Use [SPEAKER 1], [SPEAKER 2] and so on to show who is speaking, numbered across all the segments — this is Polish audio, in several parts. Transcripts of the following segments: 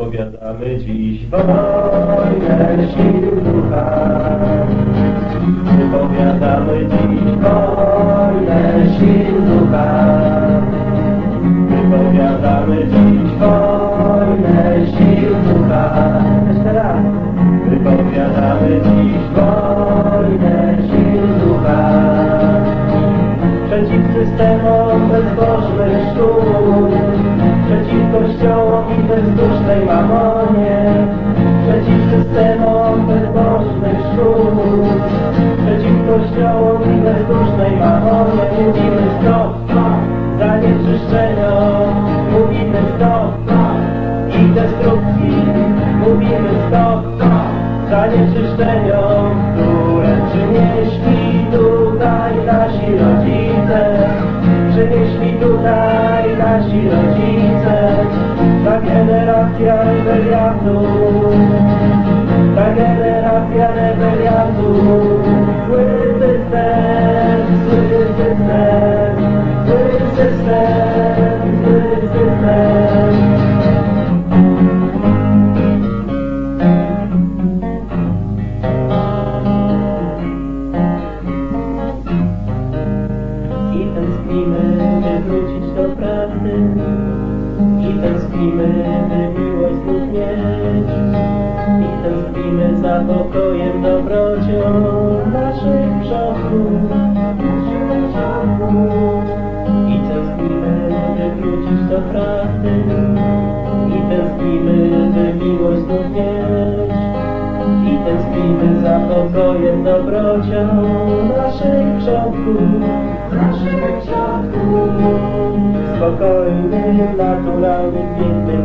[SPEAKER 1] Wypowiadamy dziś wojnę sił ducha. Wypowiadamy dziś wojnę sił ducha. Wypowiadamy dziś wojnę sił ducha. Jeszcze raz. Wypowiadamy dziś wojnę sił ducha. Przeciw systemom bezbożnych szkół, przeciw kościołom i bezdusznej mamonie, przeciw systemom bezbożnych szkół, przeciw kościołom i bezdusznej mamonie. Mówimy stop zanieczyszczeniom, mówimy stop ich destrukcji, mówimy stop zanieczyszczeniom, które przynieśli tutaj nasi rodzice, przynieśli tutaj nasi rodzice. Ta generacja rebeliantów, ta generacja rebeliantów, zły system, zły system, zły system, zły system. I tęsknimy, by wrócić do prawdy, i tęsknimy, by miłość znów mieć, i tęsknimy za pokojem, dobrocią naszych przodków, i tęsknimy, by wrócić do prawdy, i tęsknimy, by miłość znów mieć, i tęsknimy za pokojem, dobrocią naszych przodków. W spokojnym, naturalnym, pięknym,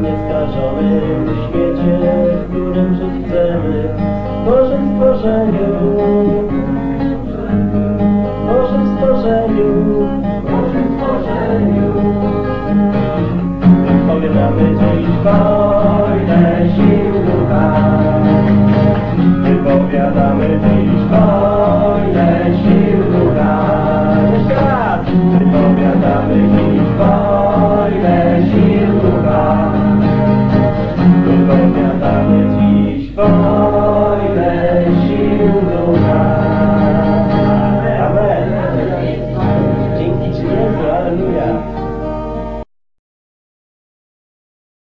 [SPEAKER 1] nieskażonym świecie, w którym żyć chcemy, w Bożym stworzeniu.